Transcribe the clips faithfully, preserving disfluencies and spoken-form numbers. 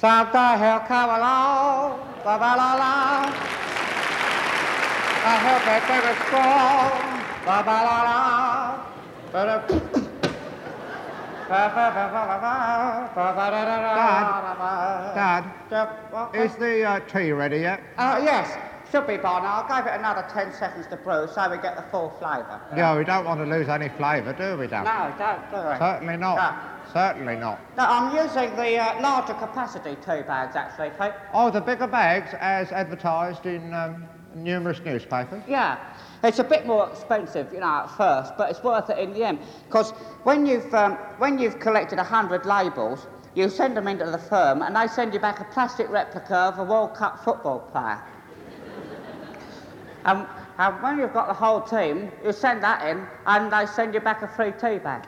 Santa Hill come along, la la la la. I hope it very strong, la la la la. Dad, Dad, is the uh, tea ready yet? Uh, yes, should be by now. I'll give it another ten seconds to brew so we get the full flavour. Yeah, we don't want to lose any flavour, do we, Dad? No, don't, do we? Certainly not. No. Certainly not. No, I'm using the uh, larger capacity tea bags, actually, Pete. Oh, the bigger bags, as advertised in um, numerous newspapers? Yeah. It's a bit more expensive, you know, at first, but it's worth it in the end. Because when you've um, when you've collected a hundred labels, you send them into the firm, and they send you back a plastic replica of a World Cup football player. and, and when you've got the whole team, you send that in, and they send you back a free tea bag.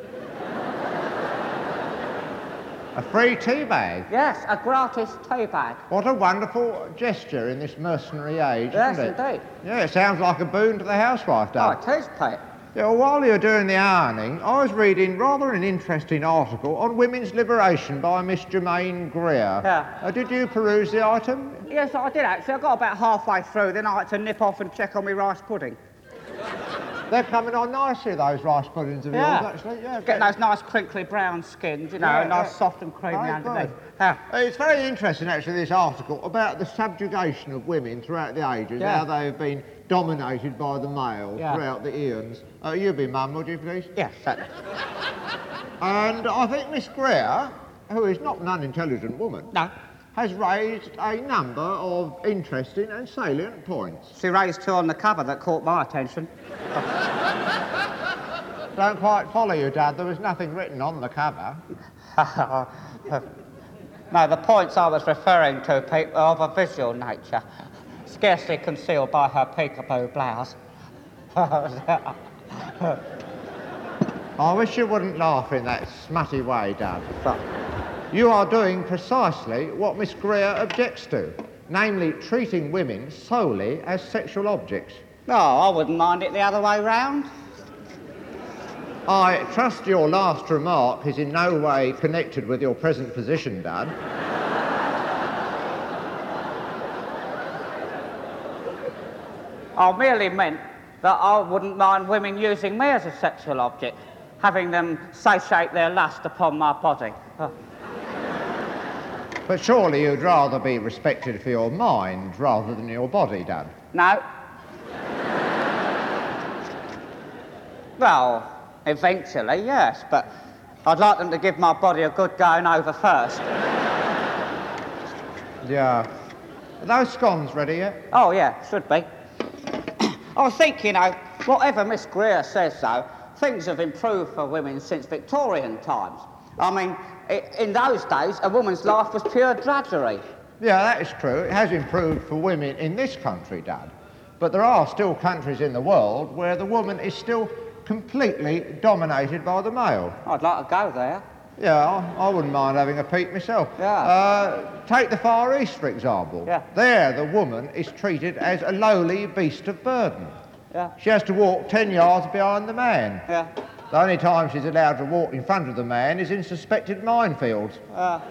A free tea bag? Yes, a gratis tea bag. What a wonderful gesture in this mercenary age, Yes, isn't it? indeed. Yeah, it sounds like a boon to the housewife, Oh, Dad. it is, Pete. Yeah, well, while you were doing the ironing, I was reading rather an interesting article on women's liberation by Miss Germaine Greer. Yeah. Uh, did you peruse the item? Yes, I did, actually. I got about halfway through, then I had to nip off and check on my rice pudding. They're coming on nicely, those rice puddings of Yeah. yours, actually. Yeah, Getting those nice crinkly brown skins, you know, Yeah, nice yeah. soft and creamy Very underneath. good. Yeah. It's very interesting, actually, this article about the subjugation of women throughout the ages, Yeah. how they've been dominated by the male Yeah. throughout the eons. Uh, you be mum, would you, please? Yes, certainly. And I think Miss Greer, who is not an unintelligent woman, No. has raised a number of interesting and salient points. She raised two on the cover that caught my attention. Don't quite follow you, Dad. There was nothing written on the cover. No, the points I was referring to, Pete, were of a visual nature, scarcely concealed by her peekaboo blouse. I wish you wouldn't laugh in that smutty way, Dad. You are doing precisely what Miss Greer objects to, namely treating women solely as sexual objects. No, I wouldn't mind it the other way round. I trust your last remark is in no way connected with your present position, Dad. I merely meant that I wouldn't mind women using me as a sexual object, having them satiate their lust upon my body. Oh. But surely you'd rather be respected for your mind rather than your body, Dad. No. Well, eventually, yes, but I'd like them to give my body a good going over first. Yeah. Are those scones ready yet? Oh, yeah, should be. I think, you know, whatever Miss Greer says, though, things have improved for women since Victorian times. I mean, i in those days, a woman's life was pure drudgery. Yeah, that is true. It has improved for women in this country, Dad. But there are still countries in the world where the woman is still completely dominated by the male. I'd like to go there. Yeah, I, I wouldn't mind having a peek myself. Yeah. Uh, take the Far East, for example. Yeah. There, the woman is treated as a lowly beast of burden. Yeah. She has to walk ten yards behind the man. Yeah. The only time she's allowed to walk in front of the man is in suspected minefields. Uh,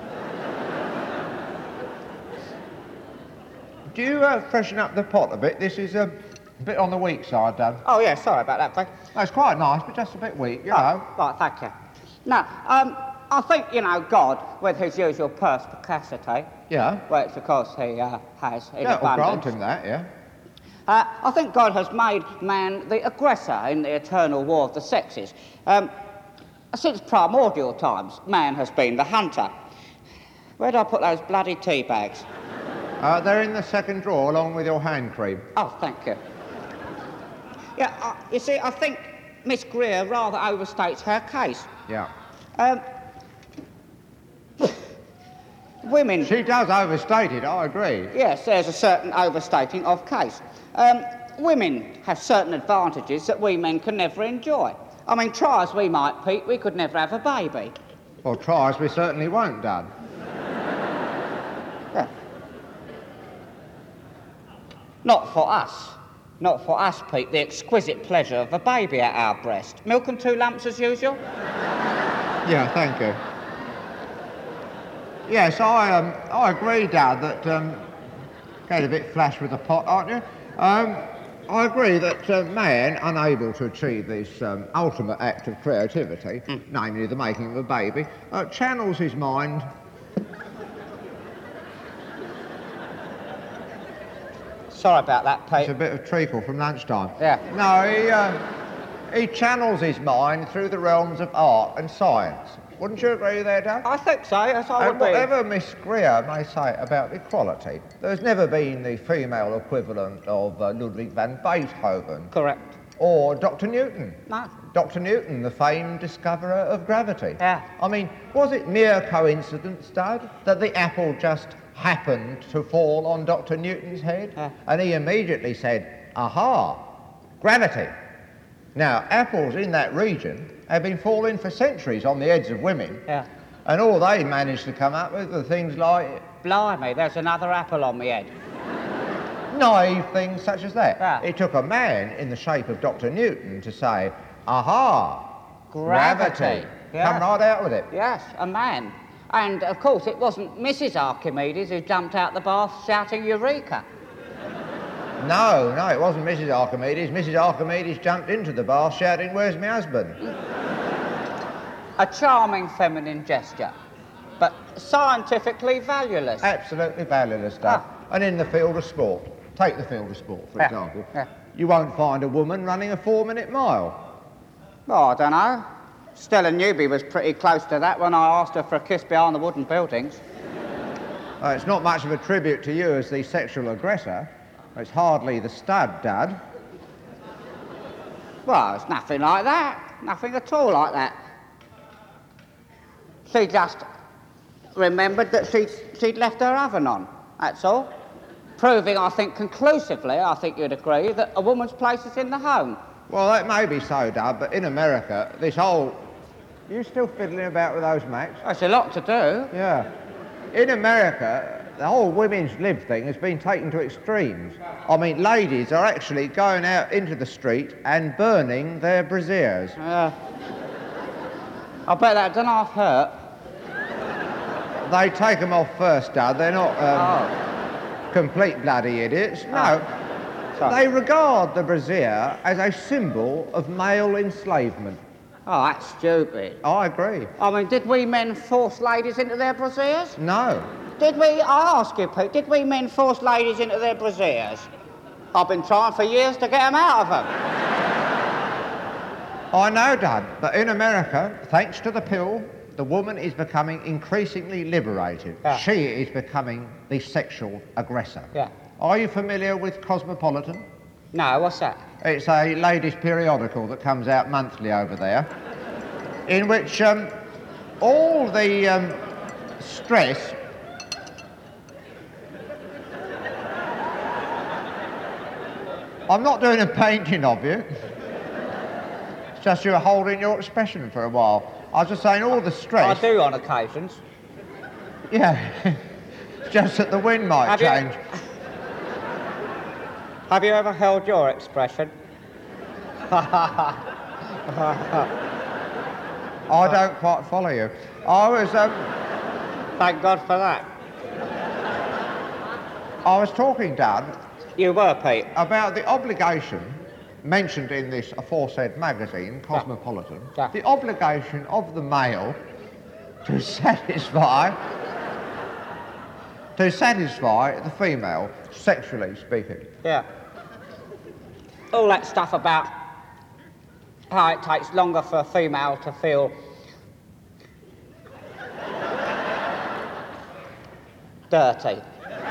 Do you uh, freshen up the pot a bit? This is a bit on the weak side, Dad. oh, yeah, sorry about that, Frank. No, it's quite nice, but just a bit weak, you Oh, know. right, thank you. Now, um, I think, you know, God, with his usual perspicacity, Yeah. which, of course, he uh, has in Yeah, we'll abundance, grant him that, yeah. Uh, I think God has made man the aggressor in the eternal war of the sexes. Um, since primordial times, man has been the hunter. Where did I put those bloody tea bags? Uh, they're in the second drawer along with your hand cream. Oh, thank you. Yeah, uh, you see, I think Miss Greer rather overstates her case. Yeah. Um, women... She does overstate it, I agree. Yes, there's a certain overstating of case. Um, women have certain advantages that we men can never enjoy. I mean, try as we might, Pete, we could never have a baby. Well, try as we certainly won't, Dad. Yeah. Not for us. Not for us, Pete, the exquisite pleasure of a baby at our breast. Milk and two lumps as usual? Yeah, thank you. Yes, I um, I agree, Dad, that um, get a bit flash with the pot, aren't you? Um, I agree that uh, man, unable to achieve this um, ultimate act of creativity, mm. namely the making of a baby, uh, channels his mind. Sorry about that, Pete. It's a bit of treacle from lunchtime. Yeah. No, he, uh, he channels his mind through the realms of art and science. Wouldn't you agree there, Dad? I think so, yes, I and would whatever Miss Greer may say about equality, there's never been the female equivalent of uh, Ludwig van Beethoven. Correct. Or Doctor Newton. No. Doctor Newton, the famed discoverer of gravity. Yeah. I mean, was it mere coincidence, Dad, that the apple just happened to fall on Doctor Newton's head? Yeah. And he immediately said, aha, gravity. Now, apples in that region have been falling for centuries on the heads of women. Yeah. And all they managed to come up with were things like... Blimey, there's another apple on my head. Naive things such as that. Yeah. It took a man in the shape of Doctor Newton to say, aha, Gravity. gravity. Yeah. Come right out with it. Yes, a man. And, of course, it wasn't Missus Archimedes who jumped out the bath shouting Eureka. No, no, it wasn't Missus Archimedes. Missus Archimedes jumped into the bath shouting, where's my husband? A charming feminine gesture, but scientifically valueless. Absolutely valueless stuff. Ah. And in the field of sport, take the field of sport, for Yeah. example, Yeah. you won't find a woman running a four-minute mile. Oh, I don't know. Stella Newby was pretty close to that when I asked her for a kiss behind the wooden buildings. Uh, it's not much of a tribute to you as the sexual aggressor. It's hardly the stud, Dad. Well, it's nothing like that. Nothing at all like that. She just remembered that she'd, she'd left her oven on, that's all. Proving, I think, conclusively, I think you'd agree, that a woman's place is in the home. Well, that may be so, Dad, but in America, this whole... You still fiddling about with those, Max? That's a lot to do. Yeah. In America, the whole women's lib thing has been taken to extremes. I mean, ladies are actually going out into the street and burning their brassieres. Uh, I bet that don't half hurt. They take them off first, Dad. They're not um, Oh. complete bloody idiots. No. Sorry. They regard the brassiere as a symbol of male enslavement. Oh, that's stupid. I agree. I mean, did we men force ladies into their brassieres? No. Did we, I ask you, Pete, did we men force ladies into their brassieres? I've been trying for years to get them out of them. I know, Dad, but in America, thanks to the pill, the woman is becoming increasingly liberated. Yeah. She is becoming the sexual aggressor. Yeah. Are you familiar with Cosmopolitan? No, what's that? It's a ladies' periodical that comes out monthly over there, in which um, all the um, stress... I'm not doing a painting of you. It's just you were holding your expression for a while. I was just saying all the stress... I do on occasions. Yeah. It's just that the wind might Have you- change. Have you ever held your expression? I don't quite follow you. I was, um, Thank God for that. I was talking, Dad, You were, Pete. about the obligation mentioned in this aforesaid magazine, Cosmopolitan, Yeah. the obligation of the male to satisfy, to satisfy the female, sexually speaking. Yeah. All that stuff about how it takes longer for a female to feel dirty.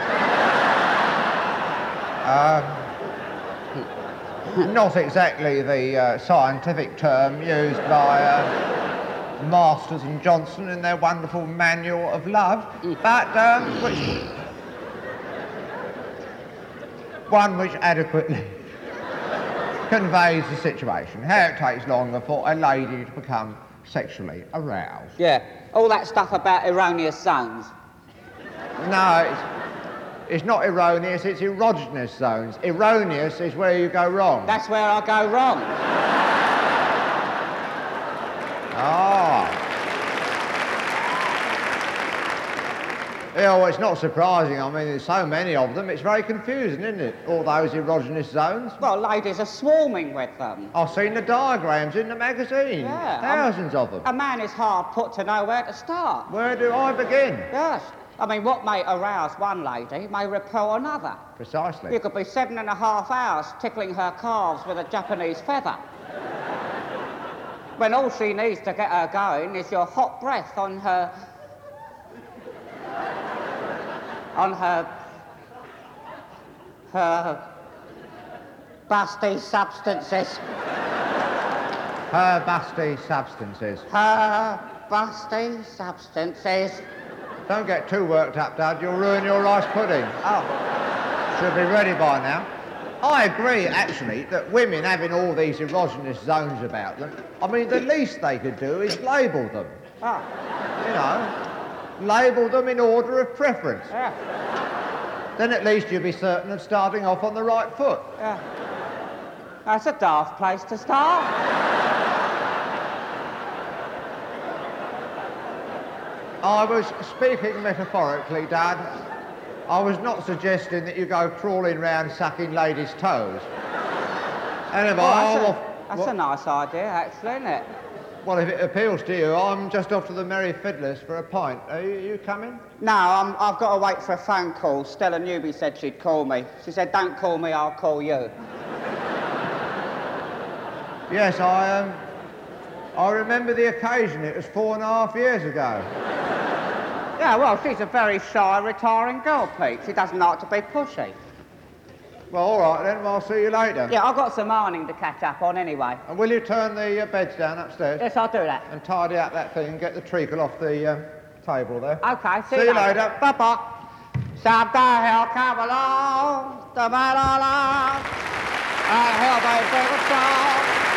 Not exactly the uh, scientific term used by uh, Masters and Johnson in their wonderful Manual of Love, but um, which, one which adequately conveys the situation, how it takes longer for a lady to become sexually aroused. Yeah. All that stuff about erroneous zones. No, it's, it's not erroneous, it's erogenous zones. Erroneous is where you go wrong. That's where I go wrong. Ah. Yeah, well, it's not surprising. I mean, there's so many of them, it's very confusing, isn't it? All those erogenous zones. Well, ladies are swarming with them. I've seen the diagrams in the magazine. Yeah. Thousands um, of them. A man is hard put to know where to start. Where do I begin? Yes. I mean, what may arouse one lady may repel another. Precisely. You could be seven and a half hours tickling her calves with a Japanese feather. When all she needs to get her going is your hot breath on her... on her... her... busty substances. Her busty substances. Her busty substances. Don't get too worked up, Dad. You'll ruin your rice pudding. Oh. Should be ready by now. I agree, actually, that women having all these erogenous zones about them, I mean, the least they could do is label them. Oh. You know, label them in order of preference. Yeah. Then at least you'll be certain of starting off on the right foot. Yeah. That's a daft place to start. I was speaking metaphorically, Dad. I was not suggesting that you go crawling round sucking ladies' toes. Anyway, Oh, that's I'm a, off... that's what- a nice idea, actually, isn't it? Well, if it appeals to you, I'm just off to the Merry Fiddlers for a pint. Are you, you coming? No, I'm, I've got to wait for a phone call. Stella Newby said she'd call me. She said, don't call me, I'll call you. Yes, I, um... I remember the occasion. It was four and a half years ago. Yeah, well, she's a very shy, retiring girl, Pete. She doesn't like to be pushy. Well, all right then. Well, I'll see you later. Yeah, I've got some ironing to catch up on anyway. And will you turn the uh, beds down upstairs? Yes, I'll do that. And tidy up that thing and get the treacle off the um, table there. OK, see, See you later. Bye-bye. Someday he'll come along, the man I love, and he'll be big and strong.